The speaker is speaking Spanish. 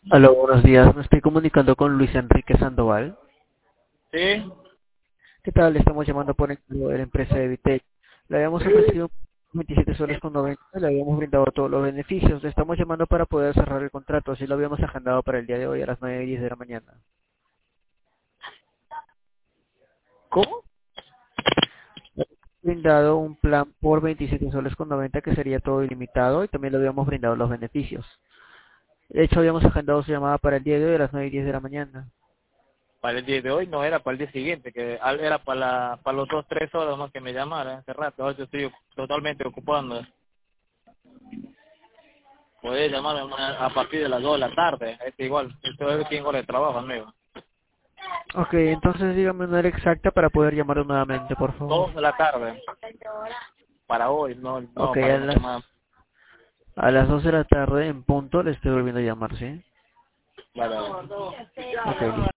Aló, buenos días. Me estoy comunicando con Luis Enrique Sandoval. Sí, ¿Qué tal? Le estamos llamando por encargo de la empresa de Vitec. Le habíamos ofrecido 27 soles con 90, le habíamos brindado todos los beneficios. Le estamos llamando para poder cerrar el contrato. Así lo habíamos agendado para el día de hoy a las 9:10 de la mañana. ¿cómo? Le habíamos brindado un plan por 27 soles con 90 que sería todo ilimitado y también le habíamos brindado los beneficios. De hecho, habíamos agendado su llamada para el día de hoy a las 9:10 de la mañana. Para el día de hoy no era para el día siguiente, que era para los 2, 3 horas más que me llamaran hace rato. Ahora yo estoy totalmente ocupando. Podés llamarme a partir de las 2 de la tarde, es igual. Esto es 5 horas de trabajo, amigo. Ok, entonces dígame una hora exacta para poder llamarlo nuevamente, por favor. 2 de la tarde, para hoy, no Ok, para una semana. a las 2 de la tarde en punto le estoy volviendo a llamar, ¿sí? Vale, vale. Ok, listo.